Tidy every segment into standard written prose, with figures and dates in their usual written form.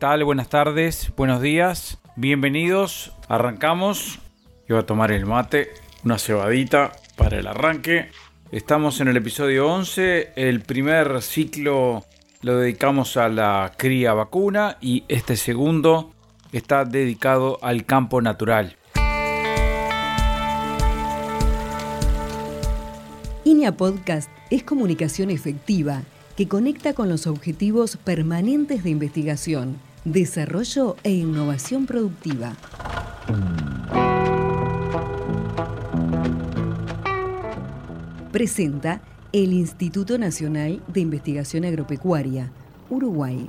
tal? Buenas tardes, buenos días, bienvenidos. Arrancamos. Yo voy a tomar el mate, una cebadita para el arranque. Estamos en el episodio 11, el primer ciclo lo dedicamos a la cría vacuna y este segundo está dedicado al campo natural. INEA Podcast es comunicación efectiva que conecta con los objetivos permanentes de investigación, desarrollo e innovación productiva. Presenta el Instituto Nacional de Investigación Agropecuaria, Uruguay.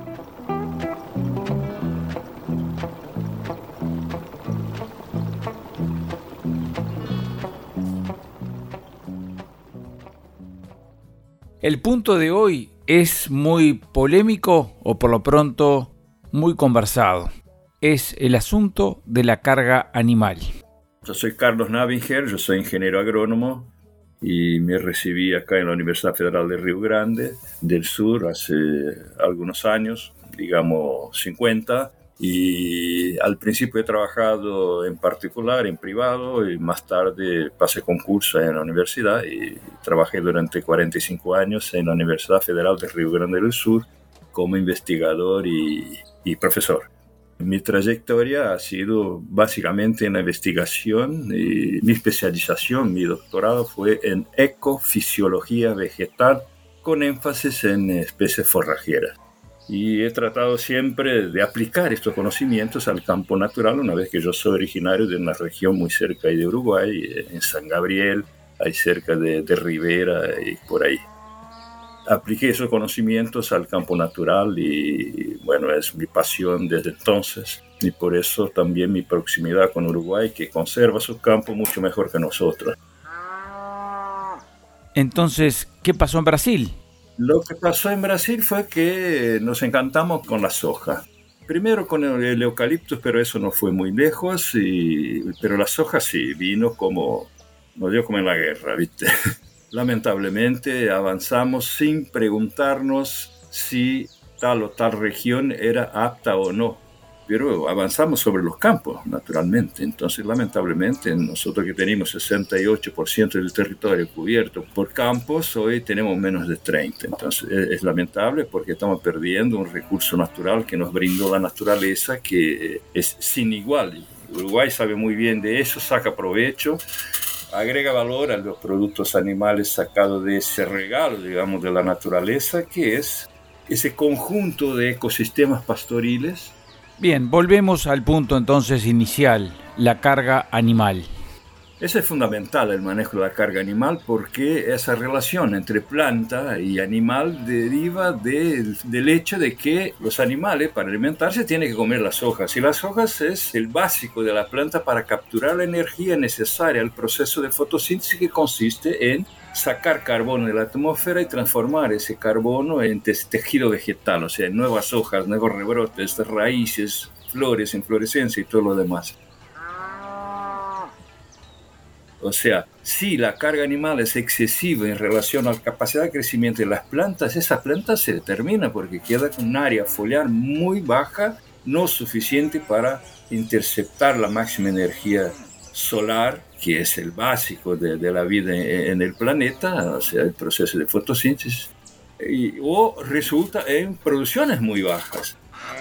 El punto de hoy es muy polémico o por lo pronto muy conversado. Es el asunto de la carga animal. Yo soy Carlos Navinger, yo soy ingeniero agrónomo y me recibí acá en la Universidad Federal de Río Grande del Sur hace algunos años, digamos 50. Y al principio he trabajado en particular, en privado, y más tarde pasé concurso en la universidad y trabajé durante 45 años en la Universidad Federal de Río Grande del Sur como investigador y profesor. Mi trayectoria ha sido básicamente en la investigación y mi especialización, mi doctorado fue en ecofisiología vegetal con énfasis en especies forrajeras. Y he tratado siempre de aplicar estos conocimientos al campo natural, una vez que yo soy originario de una región muy cerca de Uruguay, en San Gabriel, ahí cerca de Rivera y por ahí. Apliqué esos conocimientos al campo natural y bueno, es mi pasión desde entonces y por eso también mi proximidad con Uruguay, que conserva su campo mucho mejor que nosotros. Entonces, ¿qué pasó en Brasil? Lo que pasó en Brasil fue que nos encantamos con la soja. Primero con el eucaliptus, pero eso no fue muy lejos. Pero la soja sí, nos dio como en la guerra, ¿viste? Lamentablemente avanzamos sin preguntarnos si tal o tal región era apta o no. Pero avanzamos sobre los campos, naturalmente. Entonces, lamentablemente, nosotros que tenemos 68% del territorio cubierto por campos, hoy tenemos menos de 30%. Entonces, es lamentable porque estamos perdiendo un recurso natural que nos brindó la naturaleza, que es sin igual. Uruguay sabe muy bien de eso, saca provecho, agrega valor a los productos animales sacados de ese regalo, digamos, de la naturaleza, que es ese conjunto de ecosistemas pastoriles. Bien, volvemos al punto entonces inicial, la carga animal. Eso es fundamental, el manejo de la carga animal, porque esa relación entre planta y animal deriva del hecho de que los animales, para alimentarse, tienen que comer las hojas. Y las hojas es el básico de la planta para capturar la energía necesaria al proceso de fotosíntesis, que consiste en sacar carbono de la atmósfera y transformar ese carbono en tejido vegetal, o sea, en nuevas hojas, nuevos rebrotes, raíces, flores, inflorescencia y todo lo demás. O sea, si la carga animal es excesiva en relación a la capacidad de crecimiento de las plantas, esa planta se determina porque queda con un área foliar muy baja, no suficiente para interceptar la máxima energía solar, que es el básico de la vida en el planeta, o sea, el proceso de fotosíntesis, o resulta en producciones muy bajas.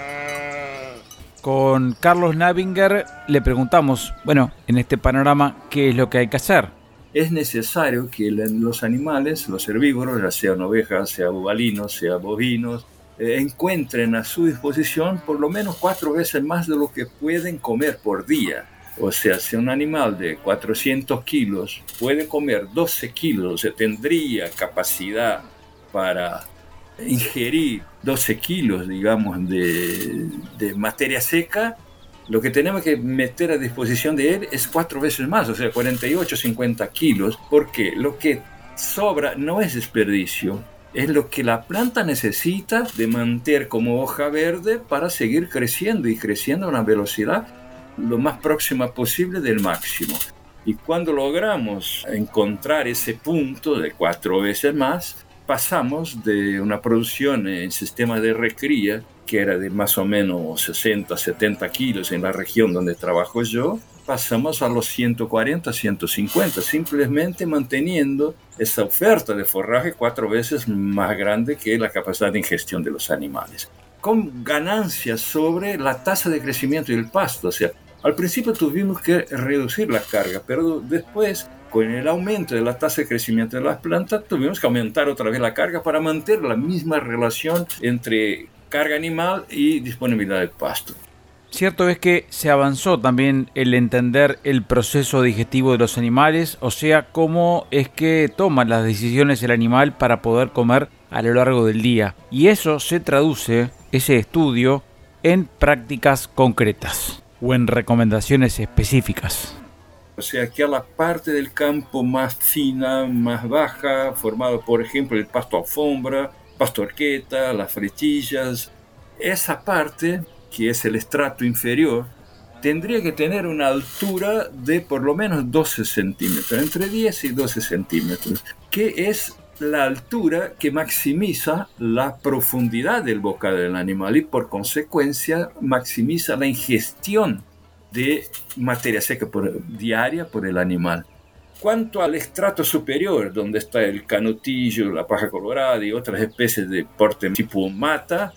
Con Carlos Navinger le preguntamos, en este panorama, ¿qué es lo que hay que hacer? Es necesario que los animales, los herbívoros, ya sean ovejas, sea bubalinos, sea bovinos, encuentren a su disposición por lo menos 4 veces más de lo que pueden comer por día. O sea, si un animal de 400 kilos puede comer 12 kilos, o sea, tendría capacidad para ingerir 12 kilos, digamos, de materia seca, lo que tenemos que meter a disposición de él es 4 veces más, o sea, 48, 50 kilos, porque lo que sobra no es desperdicio, es lo que la planta necesita de mantener como hoja verde para seguir creciendo y creciendo a una velocidad lo más próxima posible del máximo. Y cuando logramos encontrar ese punto de 4 veces más, pasamos de una producción en sistema de recría, que era de más o menos 60, 70 kilos en la región donde trabajo yo, pasamos a los 140, 150, simplemente manteniendo esa oferta de forraje 4 veces más grande que la capacidad de ingestión de los animales, con ganancias sobre la tasa de crecimiento del pasto. O sea, al principio tuvimos que reducir la carga, pero después, con el aumento de la tasa de crecimiento de las plantas, tuvimos que aumentar otra vez la carga para mantener la misma relación entre carga animal y disponibilidad del pasto. Cierto es que se avanzó también el entender el proceso digestivo de los animales, o sea, cómo es que toma las decisiones el animal para poder comer a lo largo del día. Y eso se traduce, ese estudio, en prácticas concretas o en recomendaciones específicas. O sea, que a la parte del campo más fina, más baja, formado por ejemplo el pasto alfombra, pasto horqueta, las fretillas, esa parte, que es el estrato inferior, tendría que tener una altura de por lo menos 12 centímetros, entre 10 y 12 centímetros, que es la altura que maximiza la profundidad del bocado del animal y por consecuencia maximiza la ingestión de materia seca diaria por el animal. Cuanto al estrato superior, donde está el canutillo, la paja colorada y otras especies de porte tipo mata,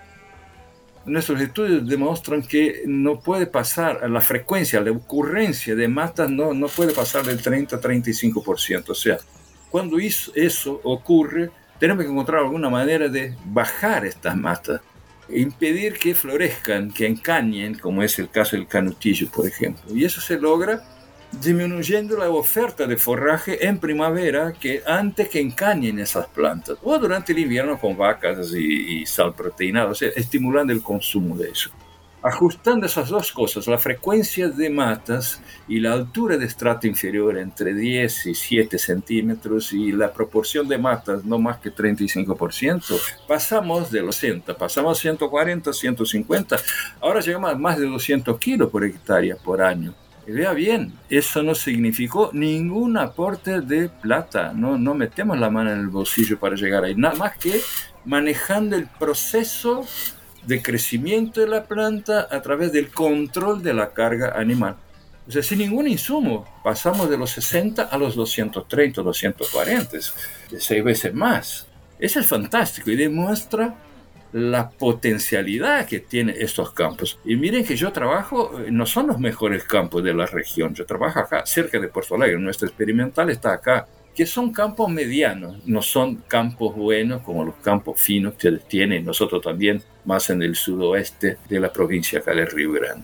nuestros estudios demuestran que no puede pasar, la frecuencia, la ocurrencia de matas no puede pasar del 30-35%. O sea, cuando eso ocurre, tenemos que encontrar alguna manera de bajar estas matas, impedir que florezcan, que encañen, como es el caso del canutillo, por ejemplo. Y eso se logra disminuyendo la oferta de forraje en primavera que antes que encañen esas plantas, o durante el invierno con vacas y sal proteinada, o sea, estimulando el consumo de eso. Ajustando esas dos cosas, la frecuencia de matas y la altura de estrato inferior entre 10 y 7 centímetros y la proporción de matas no más que 35%, pasamos de los 60, pasamos a 140, 150, ahora llegamos a más de 200 kilos por hectárea por año. Y vea bien, eso no significó ningún aporte de plata, no metemos la mano en el bolsillo para llegar ahí, nada más que manejando el proceso de crecimiento de la planta a través del control de la carga animal. O sea, sin ningún insumo, pasamos de los 60 a los 230, 240, 6 veces más. Eso es fantástico y demuestra la potencialidad que tienen estos campos. Y miren que yo trabajo, no son los mejores campos de la región, yo trabajo acá, cerca de Porto Alegre, nuestro experimental está acá, que son campos medianos, no son campos buenos como los campos finos que tienen nosotros también, más en el sudoeste de la provincia acá de Río Grande.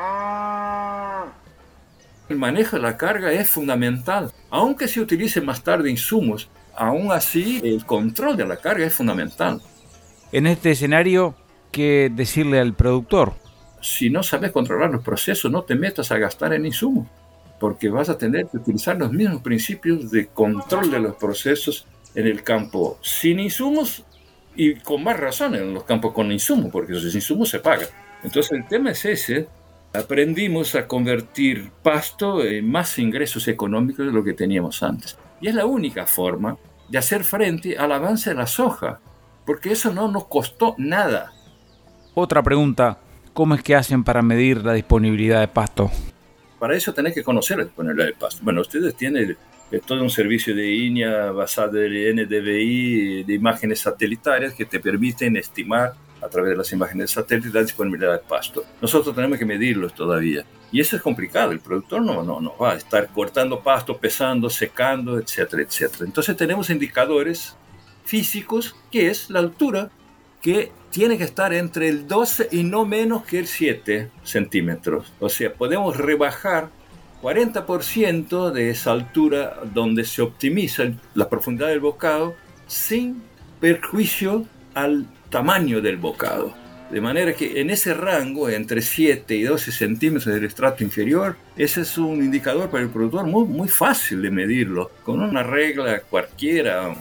El manejo de la carga es fundamental, aunque se utilicen más tarde insumos, aún así el control de la carga es fundamental. En este escenario, ¿qué decirle al productor? Si no sabes controlar los procesos, no te metas a gastar en insumos, porque vas a tener que utilizar los mismos principios de control de los procesos en el campo sin insumos y con más razón en los campos con insumos, porque los insumos se pagan. Entonces el tema es ese. Aprendimos a convertir pasto en más ingresos económicos de lo que teníamos antes. Y es la única forma de hacer frente al avance de la soja, porque eso no nos costó nada. Otra pregunta, ¿cómo es que hacen para medir la disponibilidad de pasto? Para eso tenés que conocer la disponibilidad de pasto. Bueno, ustedes tienen todo un servicio de INEA basado en NDVI, de imágenes satelitales que te permiten estimar a través de las imágenes satélites la disponibilidad de pasto. Nosotros tenemos que medirlos todavía. Y eso es complicado. El productor no va a estar cortando pasto, pesando, secando, etcétera, etcétera. Entonces tenemos indicadores físicos, que es la altura, que tiene que estar entre el 12 y no menos que el 7 centímetros. O sea, podemos rebajar 40% de esa altura donde se optimiza la profundidad del bocado sin perjuicio al tamaño del bocado. De manera que en ese rango, entre 7 y 12 centímetros del estrato inferior, ese es un indicador para el productor muy, muy fácil de medirlo, con una regla cualquiera.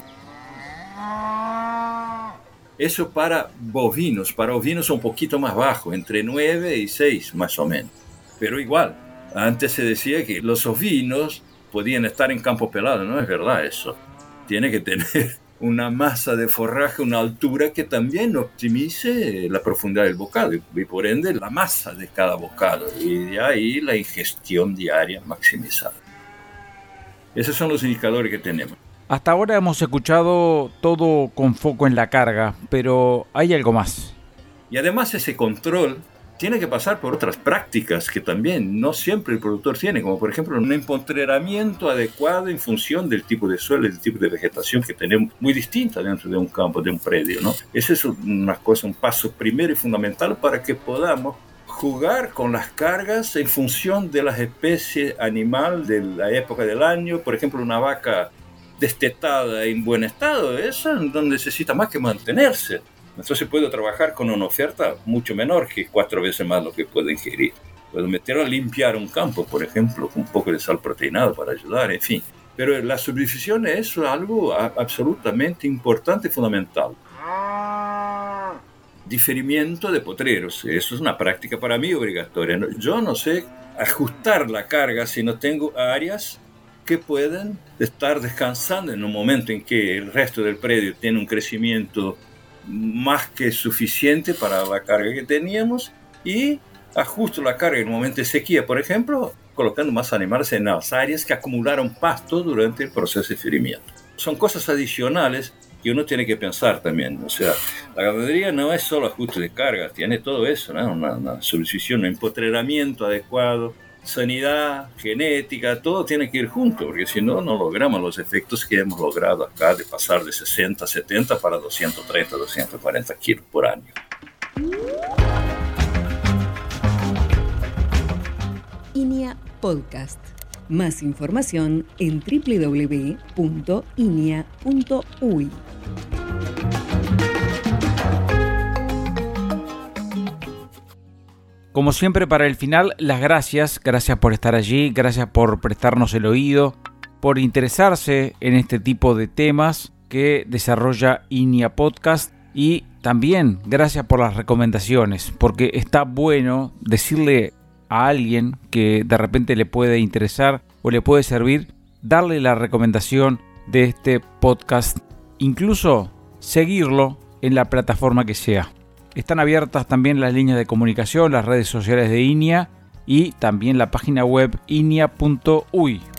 Eso para ovinos un poquito más bajo, entre 9 y 6 más o menos. Pero igual, antes se decía que los ovinos podían estar en campo pelado, no es verdad eso. Tiene que tener una masa de forraje, una altura que también optimice la profundidad del bocado y por ende la masa de cada bocado, y de ahí la ingestión diaria maximizada. Esos son los indicadores que tenemos. Hasta ahora hemos escuchado todo con foco en la carga, pero hay algo más. Y además ese control tiene que pasar por otras prácticas que también no siempre el productor tiene, como por ejemplo un empotreramiento adecuado en función del tipo de suelo y del tipo de vegetación que tenemos, muy distinta dentro de un campo, de un predio, ¿no? Ese es una cosa, un paso primero y fundamental para que podamos jugar con las cargas en función de las especies animal, de la época del año. Por ejemplo, una vaca destetada en buen estado, esa no necesita más que mantenerse. Entonces puedo trabajar con una oferta mucho menor, que 4 veces más lo que puedo ingerir. Puedo meterlo a limpiar un campo, por ejemplo, con un poco de sal proteinada para ayudar, en fin. Pero la subdifusión es algo absolutamente importante y fundamental. Diferimiento de potreros, eso es una práctica para mí obligatoria. Yo no sé ajustar la carga si no tengo áreas que pueden estar descansando en un momento en que el resto del predio tiene un crecimiento más que suficiente para la carga que teníamos, y ajusto la carga en un momento de sequía, por ejemplo, colocando más animales en las áreas que acumularon pasto durante el proceso de diferimiento. Son cosas adicionales que uno tiene que pensar también. O sea, la ganadería no es solo ajuste de carga, tiene todo eso, ¿no? Una subdifusión, un empotreramiento adecuado, sanidad, genética, todo tiene que ir junto, porque si no, no logramos los efectos que hemos logrado acá de pasar de 60, 70 para 230, 240 kilos por año. INEA Podcast. Más información en www.inea.uy. Como siempre, para el final, las gracias por estar allí, gracias por prestarnos el oído, por interesarse en este tipo de temas que desarrolla INEA Podcast, y también gracias por las recomendaciones, porque está bueno decirle a alguien que de repente le puede interesar o le puede servir, darle la recomendación de este podcast, incluso seguirlo en la plataforma que sea. Están abiertas también las líneas de comunicación, las redes sociales de INEA y también la página web inea.uy.